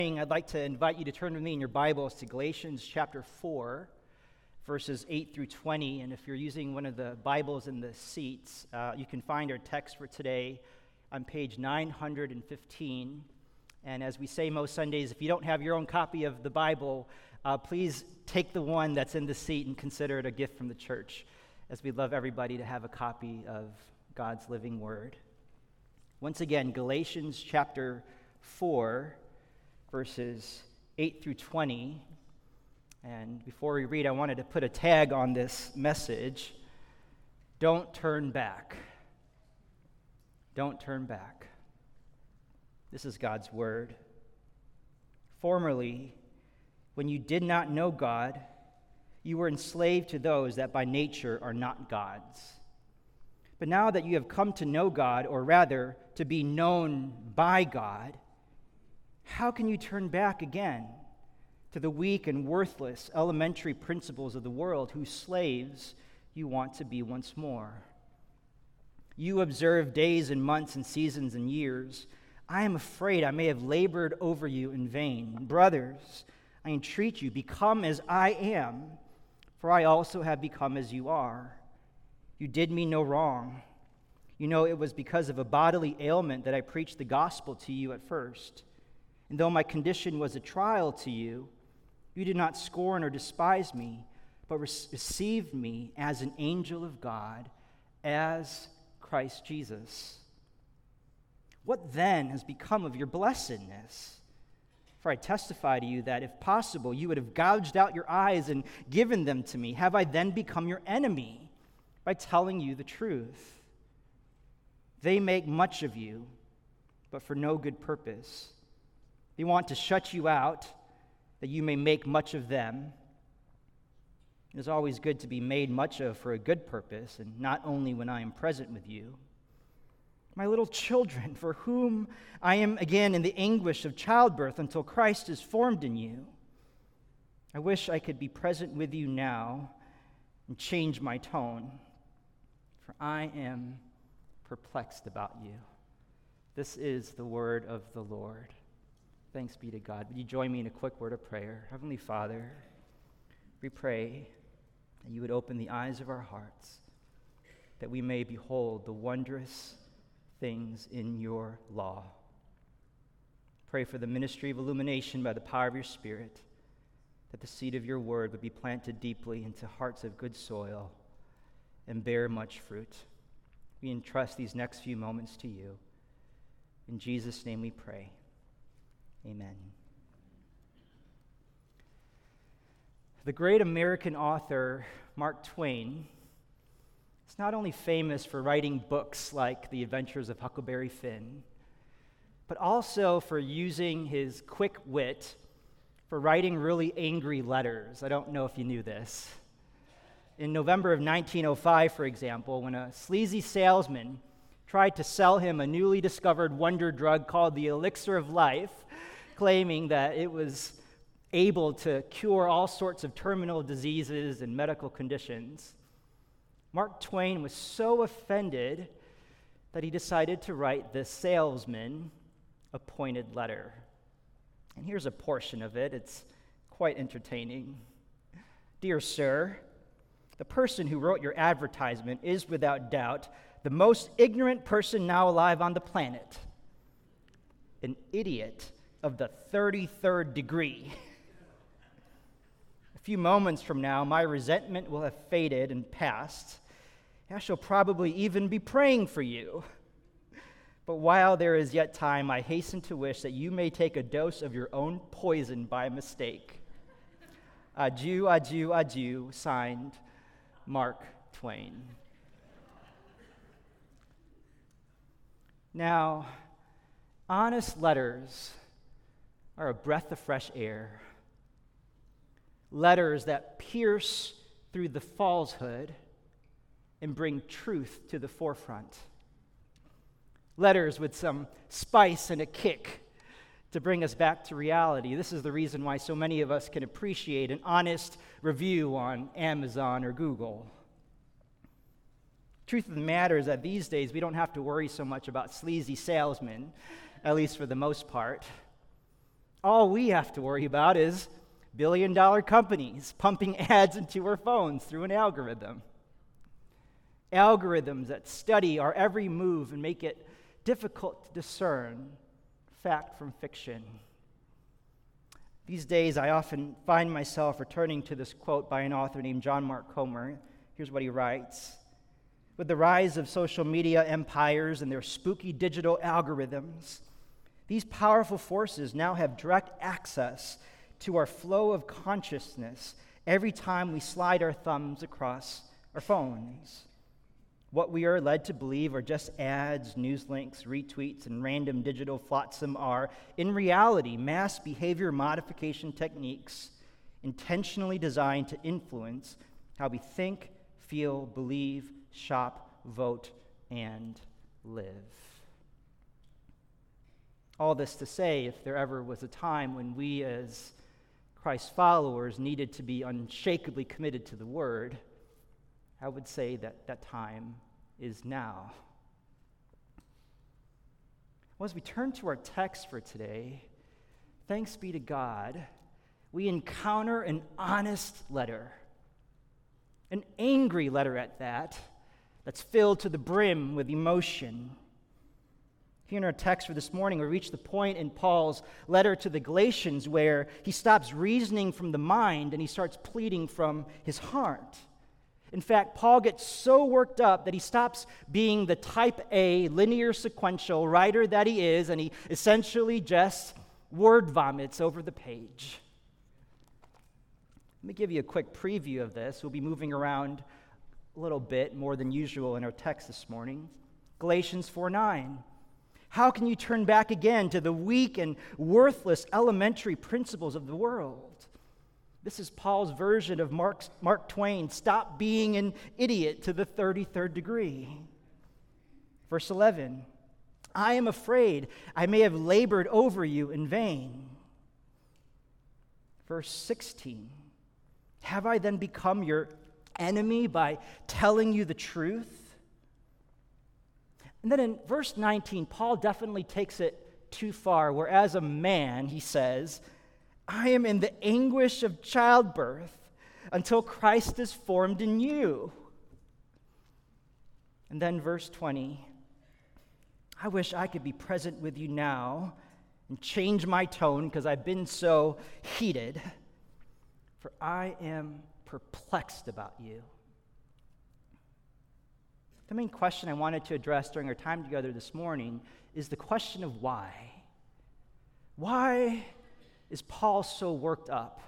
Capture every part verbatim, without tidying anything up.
I'd like to invite you to turn with me in your Bibles to Galatians chapter four, verses eight through twenty. And if you're using one of the Bibles in the seats, uh, you can find our text for today on page nine hundred fifteen. And as we say most Sundays, if you don't have your own copy of the Bible, uh, please take the one that's in the seat and consider it a gift from the church, as we'd love everybody to have a copy of God's living word. Once again, Galatians chapter four, verses eight through twenty. And before we read, I wanted to put a tag on this message. Don't turn back. Don't turn back. This is God's word. Formerly, when you did not know God, you were enslaved to those that by nature are not God's. But now that you have come to know God, or rather, to be known by God, how can you turn back again to the weak and worthless elementary principles of the world, whose slaves you want to be once more? You observe days and months and seasons and years. I am afraid I may have labored over you in vain. Brothers, I entreat you, become as I am, for I also have become as you are. You did me no wrong. You know it was because of a bodily ailment that I preached the gospel to you at first. And though my condition was a trial to you, you did not scorn or despise me, but received me as an angel of God, as Christ Jesus. What then has become of your blessedness? For I testify to you that if possible, you would have gouged out your eyes and given them to me. Have I then become your enemy by telling you the truth? They make much of you, but for no good purpose. They want to shut you out, that you may make much of them. It is always good to be made much of for a good purpose, and not only when I am present with you. My little children, for whom I am again in the anguish of childbirth until Christ is formed in you. I wish I could be present with you now and change my tone, for I am perplexed about you. This is the word of the Lord. Thanks be to God. Would you join me in a quick word of prayer? Heavenly Father, we pray that you would open the eyes of our hearts, that we may behold the wondrous things in your law. Pray for the ministry of illumination by the power of your Spirit, that the seed of your word would be planted deeply into hearts of good soil and bear much fruit. We entrust these next few moments to you. In Jesus' name we pray. Amen. The great American author Mark Twain is not only famous for writing books like The Adventures of Huckleberry Finn, but also for using his quick wit for writing really angry letters. I don't know if you knew this. In November of nineteen oh five, for example, when a sleazy salesman tried to sell him a newly discovered wonder drug called the Elixir of Life, claiming that it was able to cure all sorts of terminal diseases and medical conditions, Mark Twain was so offended that he decided to write the salesman a pointed letter. And here's a portion of it. It's quite entertaining. Dear sir, the person who wrote your advertisement is without doubt the most ignorant person now alive on the planet. An idiot of the thirty-third degree. A few moments from now, my resentment will have faded and passed. I shall probably even be praying for you. But while there is yet time, I hasten to wish that you may take a dose of your own poison by mistake. Adieu, adieu, adieu, signed, Mark Twain. Now, honest letters are a breath of fresh air. Letters that pierce through the falsehood and bring truth to the forefront. Letters with some spice and a kick to bring us back to reality. This is the reason why so many of us can appreciate an honest review on Amazon or Google. Truth of the matter is that these days we don't have to worry so much about sleazy salesmen, at least for the most part. All we have to worry about is billion-dollar companies pumping ads into our phones through an algorithm. Algorithms that study our every move and make it difficult to discern fact from fiction. These days, I often find myself returning to this quote by an author named John Mark Comer. Here's what he writes. With the rise of social media empires and their spooky digital algorithms, these powerful forces now have direct access to our flow of consciousness every time we slide our thumbs across our phones. What we are led to believe are just ads, news links, retweets, and random digital flotsam are, in reality, mass behavior modification techniques intentionally designed to influence how we think, feel, believe, shop, vote, and live. All this to say, if there ever was a time when we as Christ's followers needed to be unshakably committed to the Word, I would say that that time is now. Well, as we turn to our text for today, thanks be to God, we encounter an honest letter, an angry letter at that, that's filled to the brim with emotion. Here in our text for this morning, we reach the point in Paul's letter to the Galatians where he stops reasoning from the mind and he starts pleading from his heart. In fact, Paul gets so worked up that he stops being the type A, linear sequential writer that he is, and he essentially just word vomits over the page. Let me give you a quick preview of this. We'll be moving around a little bit more than usual in our text this morning. Galatians four nine. How can you turn back again to the weak and worthless elementary principles of the world? This is Paul's version of Mark's, Mark Twain, stop being an idiot to the thirty-third degree. Verse eleven, I am afraid I may have labored over you in vain. Verse sixteen, have I then become your enemy by telling you the truth? And then in verse nineteen, Paul definitely takes it too far, where as a man, he says, I am in the anguish of childbirth until Christ is formed in you. And then verse twenty, I wish I could be present with you now and change my tone because I've been so heated, for I am perplexed about you. The main question I wanted to address during our time together this morning is the question of why. Why is Paul so worked up?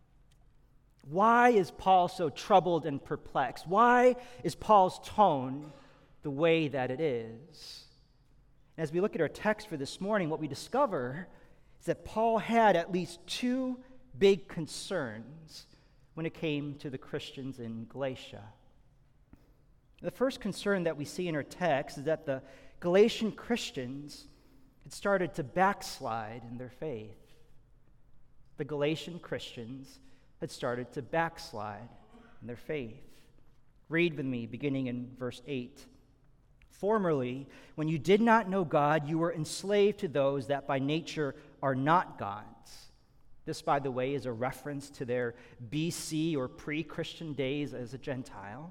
Why is Paul so troubled and perplexed? Why is Paul's tone the way that it is? As we look at our text for this morning, what we discover is that Paul had at least two big concerns when it came to the Christians in Galatia. The first concern that we see in our text is that the Galatian Christians had started to backslide in their faith. The Galatian Christians had started to backslide in their faith. Read with me, beginning in verse eight. Formerly, when you did not know God, you were enslaved to those that by nature are not God's. This, by the way, is a reference to their B C or pre-Christian days as a Gentile.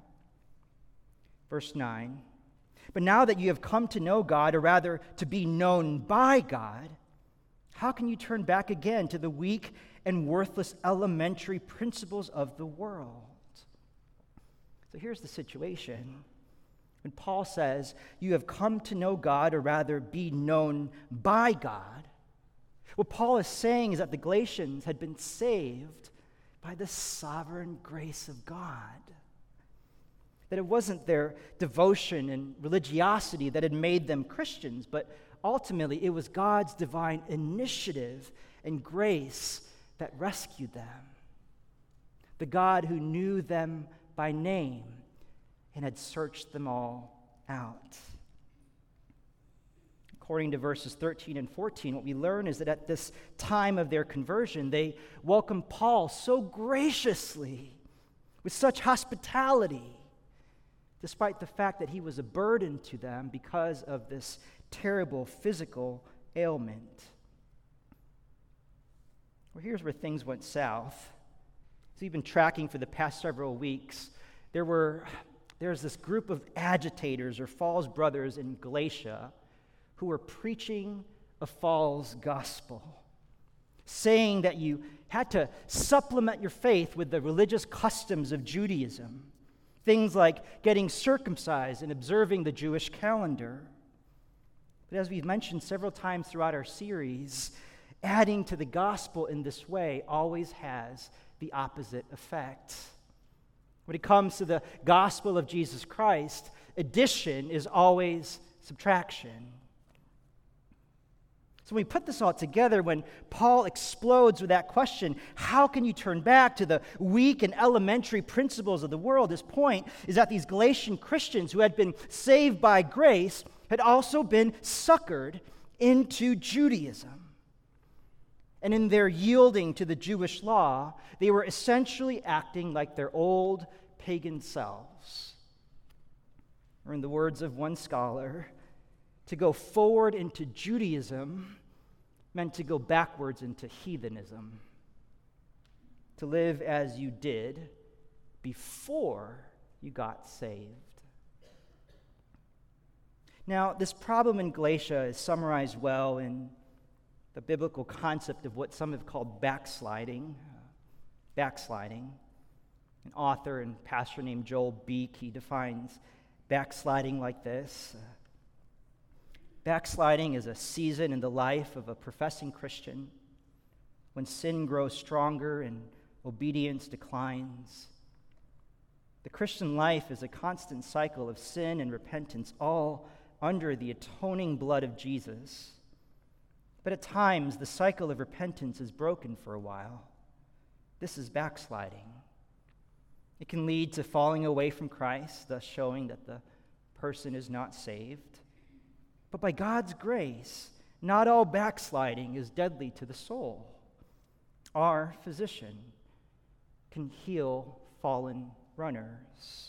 Verse nine. But now that you have come to know God, or rather to be known by God, how can you turn back again to the weak and worthless elementary principles of the world? So here's the situation. When Paul says, you have come to know God, or rather be known by God, what Paul is saying is that the Galatians had been saved by the sovereign grace of God. That it wasn't their devotion and religiosity that had made them Christians, but ultimately, it was God's divine initiative and grace that rescued them. The God who knew them by name and had searched them all out. According to verses thirteen and fourteen, what we learn is that at this time of their conversion, they welcomed Paul so graciously, with such hospitality, despite the fact that he was a burden to them because of this terrible physical ailment. Well, here's where things went south. As we've been tracking for the past several weeks, there were there's this group of agitators or false brothers in Galatia who were preaching a false gospel, saying that you had to supplement your faith with the religious customs of Judaism, things like getting circumcised and observing the Jewish calendar. But as we've mentioned several times throughout our series, adding to the gospel in this way always has the opposite effect. When it comes to the gospel of Jesus Christ, addition is always subtraction. So when we put this all together, when Paul explodes with that question, how can you turn back to the weak and elementary principles of the world? His point is that these Galatian Christians who had been saved by grace had also been suckered into Judaism. And in their yielding to the Jewish law, they were essentially acting like their old pagan selves. Or in the words of one scholar, to go forward into Judaism meant to go backwards into heathenism. To live as you did before you got saved. Now, this problem in Galatia is summarized well in the biblical concept of what some have called backsliding. Backsliding. An author and pastor named Joel Beek, he defines backsliding like this. Backsliding is a season in the life of a professing Christian when sin grows stronger and obedience declines. The Christian life is a constant cycle of sin and repentance, all under the atoning blood of Jesus. But at times, the cycle of repentance is broken for a while. This is backsliding. It can lead to falling away from Christ, thus showing that the person is not saved. But by God's grace, not all backsliding is deadly to the soul. Our physician can heal fallen runners.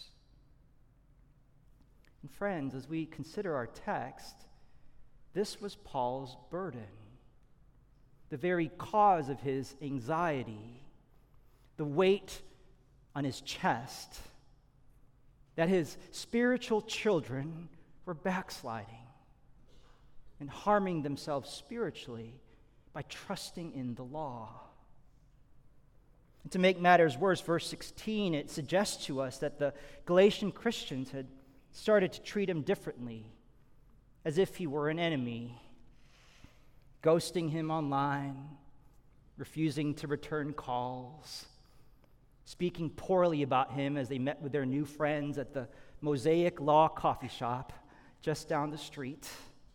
And friends, as we consider our text, this was Paul's burden. The very cause of his anxiety, the weight on his chest, that his spiritual children were backsliding and harming themselves spiritually by trusting in the law. And to make matters worse, verse sixteen, it suggests to us that the Galatian Christians had started to treat him differently, as if he were an enemy, ghosting him online, refusing to return calls, speaking poorly about him as they met with their new friends at the Mosaic Law coffee shop just down the street.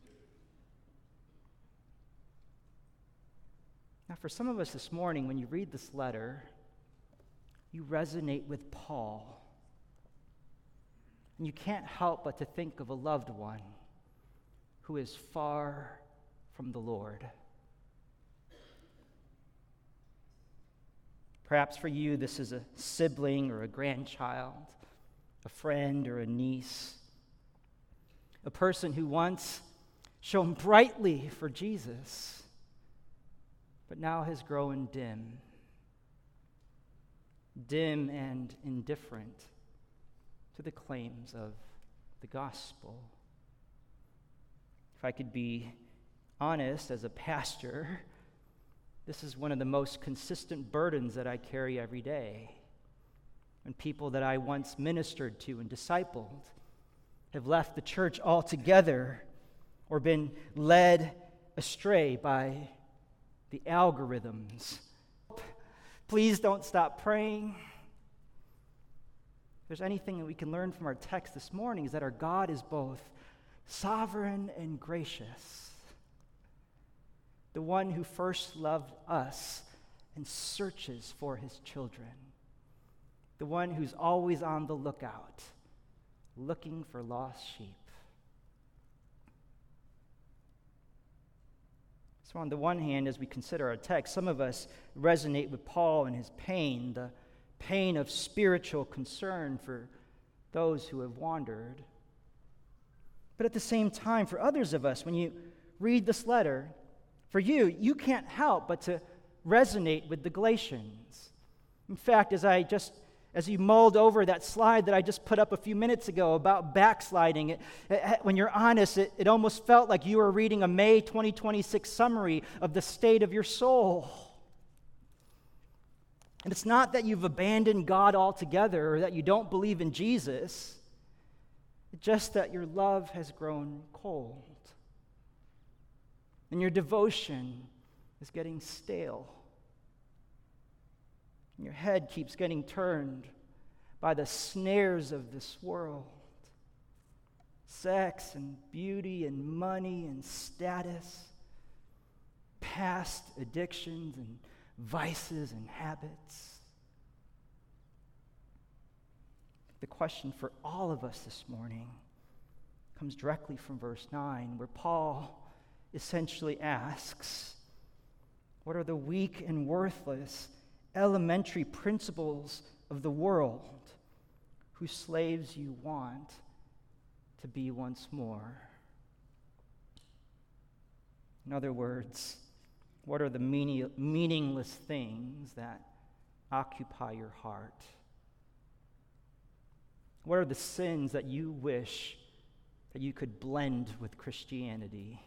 Now, for some of us this morning, when you read this letter, you resonate with Paul. And you can't help but to think of a loved one who is far from the Lord. Perhaps for you, this is a sibling or a grandchild, a friend or a niece, a person who once shone brightly for Jesus, but now has grown dim, dim and indifferent to the claims of the gospel. If I could be honest, as a pastor, this is one of the most consistent burdens that I carry every day. When people that I once ministered to and discipled have left the church altogether or been led astray by the algorithms. Please don't stop praying. If there's anything that we can learn from our text this morning, is that our God is both sovereign and gracious. The one who first loved us and searches for his children. The one who's always on the lookout, looking for lost sheep. So on the one hand, as we consider our text, some of us resonate with Paul and his pain, the pain of spiritual concern for those who have wandered. But at the same time, for others of us, when you read this letter, for you, you can't help but to resonate with the Galatians. In fact, as I just As you mulled over that slide that I just put up a few minutes ago about backsliding, it, it, when you're honest, it, it almost felt like you were reading a May twenty twenty-six summary of the state of your soul. And it's not that you've abandoned God altogether or that you don't believe in Jesus. It's just that your love has grown cold. And your devotion is getting stale. And your head keeps getting turned by the snares of this world. Sex and beauty and money and status, past addictions and vices and habits. The question for all of us this morning comes directly from verse nine, where Paul essentially asks, what are the weak and worthless elementary principles of the world whose slaves you want to be once more? In other words, what are the meaning, meaningless things that occupy your heart? What are the sins that you wish that you could blend with Christianity?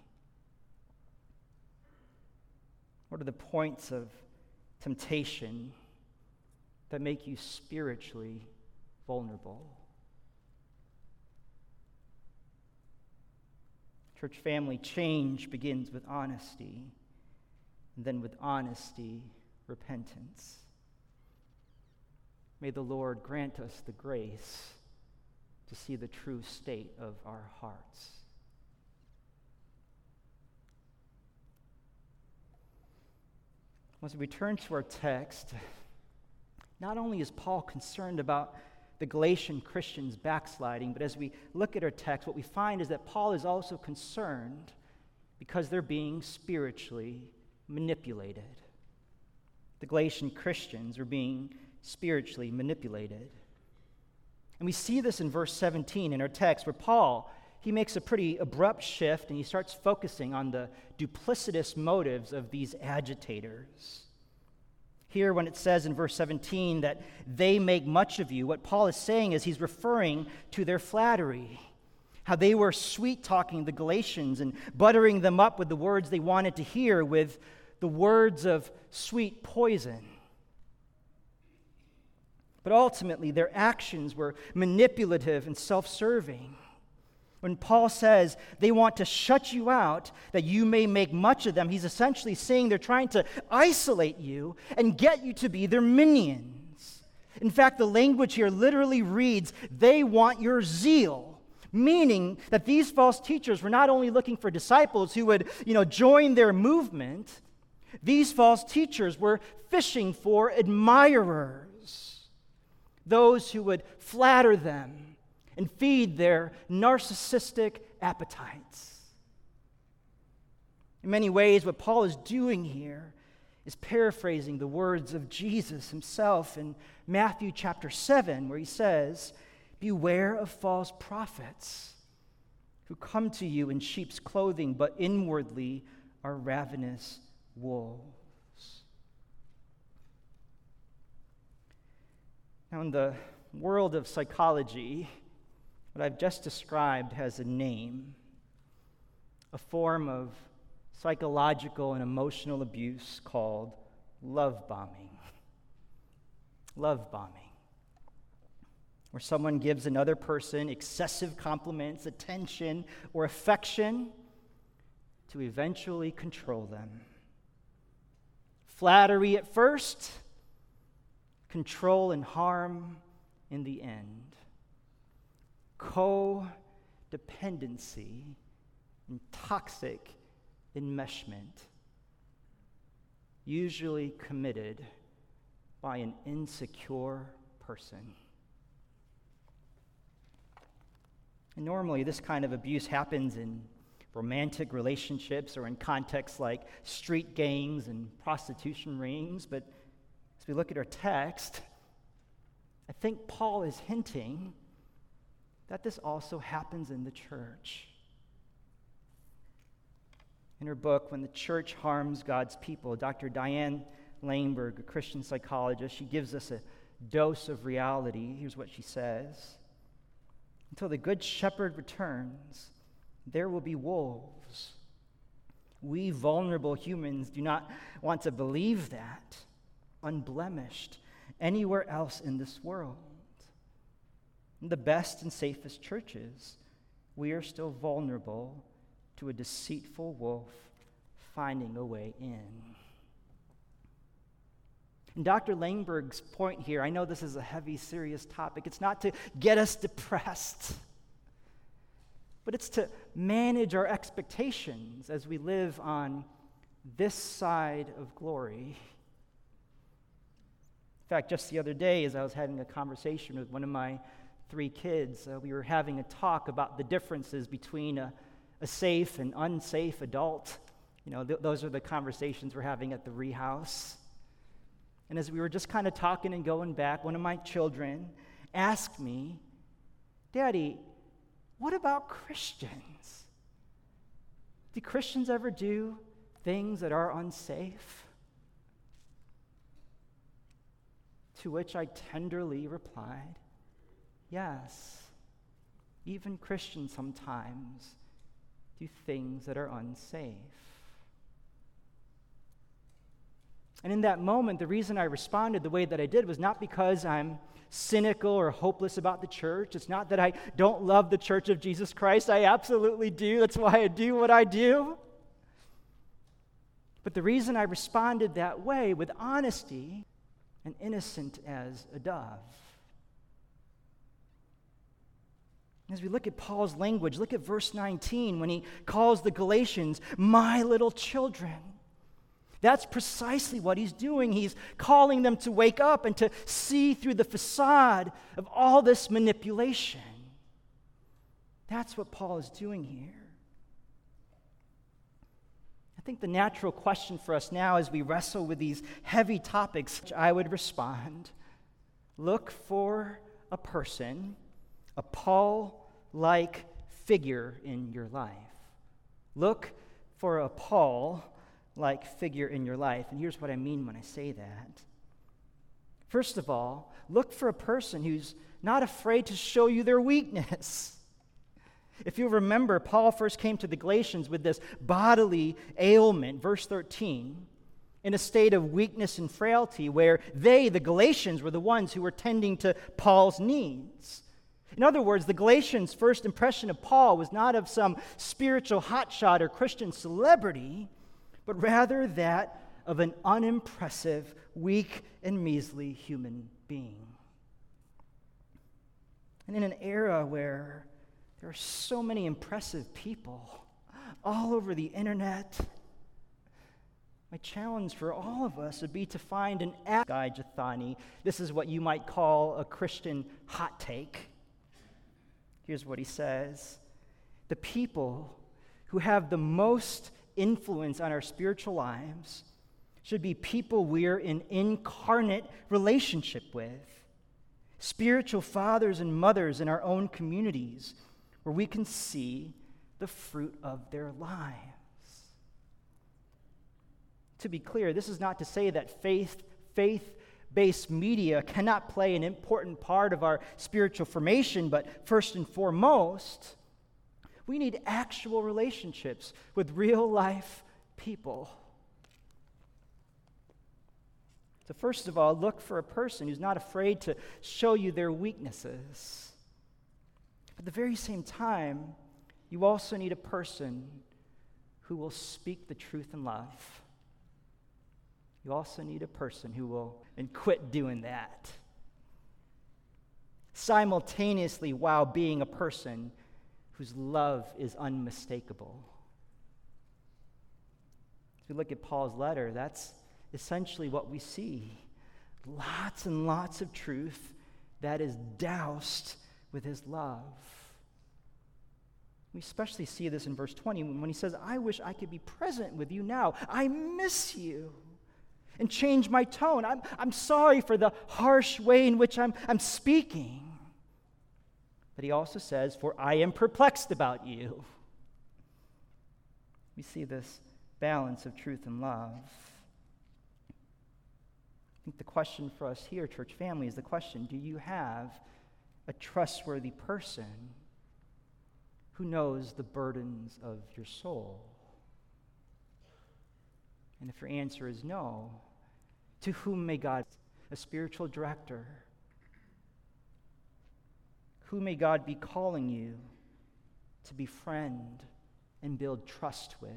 What are the points of temptation that make you spiritually vulnerable? Church family, change begins with honesty, and then with honesty, repentance. May the Lord grant us the grace to see the true state of our hearts. As we turn to our text, not only is Paul concerned about the Galatian Christians backsliding, but as we look at our text, what we find is that Paul is also concerned because they're being spiritually manipulated. The Galatian Christians are being spiritually manipulated. And we see this in verse seventeen in our text, where Paul, he makes a pretty abrupt shift and he starts focusing on the duplicitous motives of these agitators. Here, when it says in verse seventeen that they make much of you, what Paul is saying is he's referring to their flattery, how they were sweet-talking the Galatians and buttering them up with the words they wanted to hear with the words of sweet poison. But ultimately, their actions were manipulative and self-serving. When Paul says they want to shut you out, that you may make much of them, he's essentially saying they're trying to isolate you and get you to be their minions. In fact, the language here literally reads, they want your zeal, meaning that these false teachers were not only looking for disciples who would, you know, join their movement. These false teachers were fishing for admirers, those who would flatter them and feed their narcissistic appetites. In many ways, what Paul is doing here is paraphrasing the words of Jesus himself in Matthew chapter seven, where he says, beware of false prophets who come to you in sheep's clothing, but inwardly are ravenous wolves. Now, in the world of psychology, what I've just described has a name, a form of psychological and emotional abuse called love bombing. Love bombing, where someone gives another person excessive compliments, attention, or affection to eventually control them. Flattery at first, control and harm in the end. Co-dependency and toxic enmeshment, usually committed by an insecure person. And normally, this kind of abuse happens in romantic relationships or in contexts like street gangs and prostitution rings. But as we look at our text, I think Paul is hinting that this also happens in the church. In her book, When the Church Harms God's People, Doctor Diane Langberg, a Christian psychologist, she gives us a dose of reality. Here's what she says. Until the good shepherd returns, there will be wolves. We vulnerable humans do not want to believe that, unblemished, anywhere else in this world. In the best and safest churches, we are still vulnerable to a deceitful wolf finding a way in. And Doctor Langberg's point here, I know this is a heavy, serious topic. It's not to get us depressed, but it's to manage our expectations as we live on this side of glory. In fact, just the other day, as I was having a conversation with one of my three kids, uh, we were having a talk about the differences between a, a safe and unsafe adult. You know, th- those are the conversations we're having at the Ree House. And as we were just kind of talking and going back, one of my children asked me, Daddy, what about Christians? Do Christians ever do things that are unsafe? To which I tenderly replied, yes, even Christians sometimes do things that are unsafe. And in that moment, the reason I responded the way that I did was not because I'm cynical or hopeless about the church. It's not that I don't love the Church of Jesus Christ. I absolutely do. That's why I do what I do. But the reason I responded that way, with honesty and innocent as a dove. As we look at Paul's language, look at verse nineteen when he calls the Galatians, my little children. That's precisely what he's doing. He's calling them to wake up and to see through the facade of all this manipulation. That's what Paul is doing here. I think the natural question for us now as we wrestle with these heavy topics, I would respond, look for a person, a Paul-like figure in your life. Look for a Paul like figure in your life. And here's what I mean when I say that. First of all, look for a person who's not afraid to show you their weakness. If you remember, Paul first came to the Galatians with this bodily ailment, verse thirteen, in a state of weakness and frailty, where they, the Galatians, were the ones who were tending to Paul's needs. In other words, the Galatians' first impression of Paul was not of some spiritual hotshot or Christian celebrity, but rather that of an unimpressive, weak, and measly human being. And in an era where there are so many impressive people all over the internet, my challenge for all of us would be to find an Guy Jethani. This is what you might call a Christian hot take. Here's what he says. The people who have the most influence on our spiritual lives should be people we're in incarnate relationship with. Spiritual fathers and mothers in our own communities where we can see the fruit of their lives. To be clear, this is not to say that faith, faith-based media cannot play an important part of our spiritual formation, but first and foremost, we need actual relationships with real-life people. So first of all, look for a person who's not afraid to show you their weaknesses. At the very same time, you also need a person who will speak the truth in love. You also need a person who will, and quit doing that. Simultaneously, while being a person whose love is unmistakable. If we look at Paul's letter, that's essentially what we see. Lots and lots of truth that is doused with his love. We especially see this in verse twenty when he says, I wish I could be present with you now. I miss you. And change my tone. I'm, I'm sorry for the harsh way in which I'm, I'm speaking. But he also says, for I am perplexed about you. We see this balance of truth and love. think the question for us here, church family, is the question, do you have a trustworthy person who knows the burdens of your soul? And if your answer is no, to whom may God, a spiritual director, who may God be calling you to befriend and build trust with?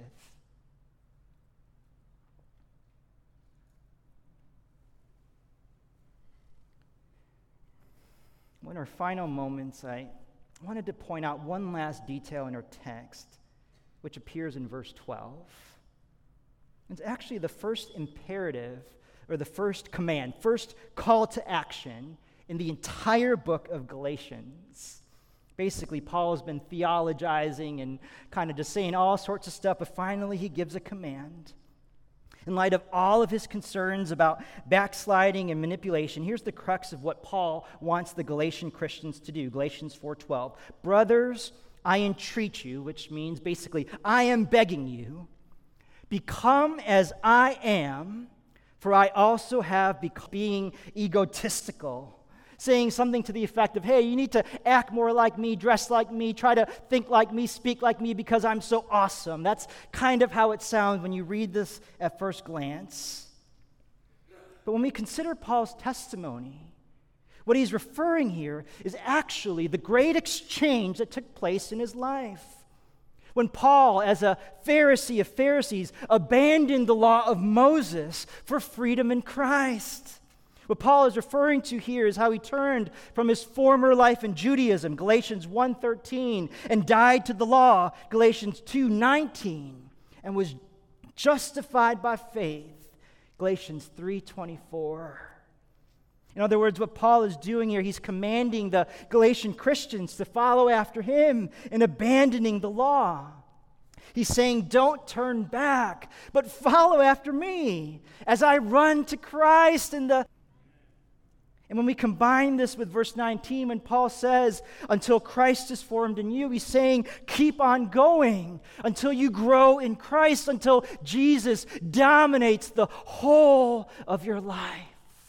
In our final moments, I wanted to point out one last detail in our text, which appears in verse twelve. It's actually the first imperative, or the first command, first call to action in the entire book of Galatians. Basically, Paul has been theologizing and kind of just saying all sorts of stuff, but finally he gives a command. In light of all of his concerns about backsliding and manipulation, here's the crux of what Paul wants the Galatian Christians to do. Galatians four twelve. Brothers, I entreat you, which means basically, I am begging you, become as I am, for I also have become being egotistical. Saying something to the effect of, hey, you need to act more like me, dress like me, try to think like me, speak like me because I'm so awesome. That's kind of how it sounds when you read this at first glance. But when we consider Paul's testimony, what he's referring here is actually the great exchange that took place in his life. When Paul, as a Pharisee of Pharisees, abandoned the law of Moses for freedom in Christ. What Paul is referring to here is how he turned from his former life in Judaism, Galatians one thirteen, and died to the law, Galatians two nineteen, and was justified by faith, Galatians three twenty-four. In other words, what Paul is doing here, he's commanding the Galatian Christians to follow after him in abandoning the law. He's saying, don't turn back, but follow after me as I run to Christ in the And when we combine this with verse nineteen, when Paul says, until Christ is formed in you, he's saying, keep on going until you grow in Christ, until Jesus dominates the whole of your life.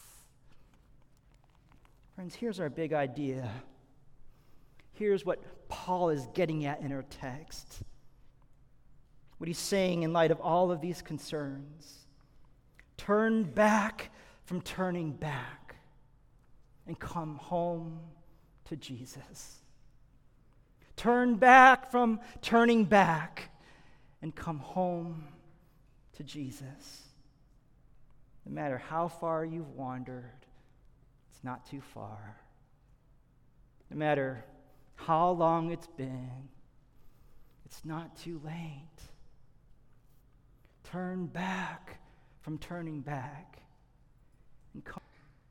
Friends, here's our big idea. Here's what Paul is getting at in our text. What he's saying in light of all of these concerns. Turn back from turning back. And come home to Jesus. Turn back from turning back and come home to Jesus. No matter how far you've wandered, it's not too far. No matter how long it's been, it's not too late. Turn back from turning back and come.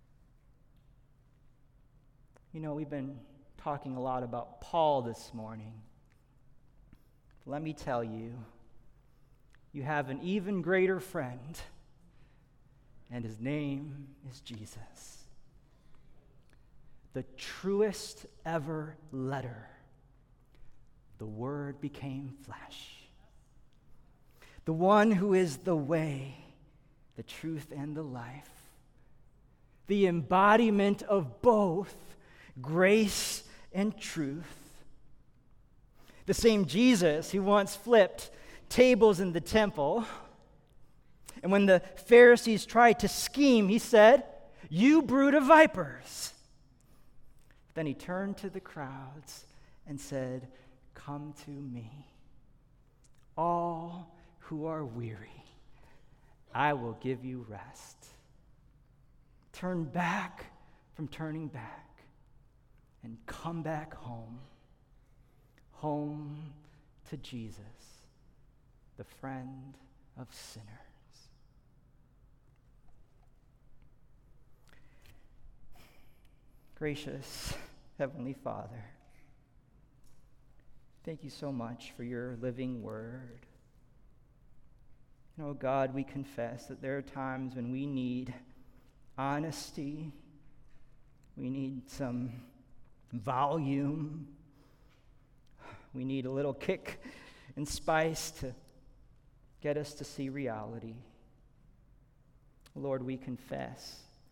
You know, we've been talking a lot about Paul this morning. Let me tell you, you have an even greater friend, and his name is Jesus. The truest ever letter. The Word became flesh. The one who is the way, the truth, and the life. The embodiment of both grace and truth. The same Jesus who once flipped tables in the temple. And when the Pharisees tried to scheme, he said, "You brood of vipers." Then he turned to the crowds and said, "Come to me, all who are weary. I will give you rest." Turn back from turning back. And come back home, home to Jesus, the friend of sinners. Gracious Heavenly Father, thank you so much for your living word. Oh God, we confess that there are times when we need honesty, we need some volume. We need a little kick and spice to get us to see reality. Lord, we confess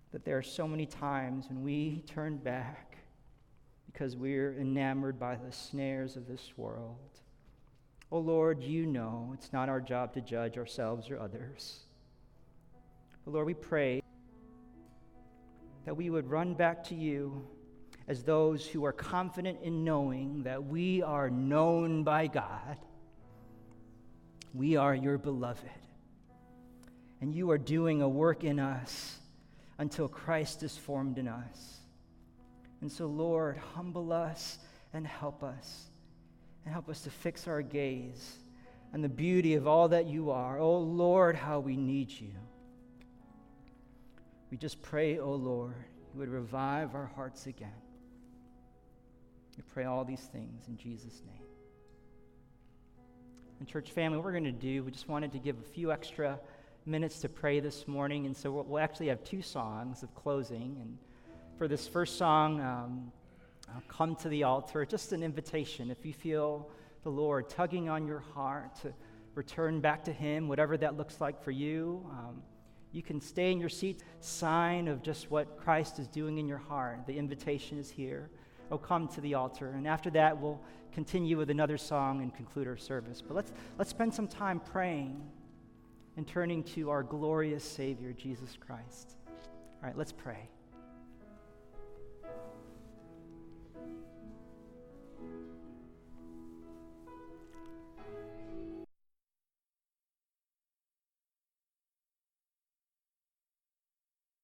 that there are so many times when we turn back because we're enamored by the snares of this world. Oh Lord, you know it's not our job to judge ourselves or others. But Lord, we pray that we would run back to you as those who are confident in knowing that we are known by God. We are your beloved. And you are doing a work in us until Christ is formed in us. And so, Lord, humble us and help us. And help us to fix our gaze on the beauty of all that you are. Oh, Lord, how we need you. We just pray, oh, Lord, you would revive our hearts again. We pray all these things in Jesus' name. And church family, what we're going to do, we just wanted to give a few extra minutes to pray this morning. And so we'll actually have two songs of closing. And for this first song, um, I'll come to the altar, just an invitation. If you feel the Lord tugging on your heart to return back to him, whatever that looks like for you, um, you can stay in your seat, sign of just what Christ is doing in your heart. The invitation is here. Oh, come to the altar. And after that, we'll continue with another song and conclude our service. But let's let's spend some time praying and turning to our glorious Savior, Jesus Christ. All right, let's pray.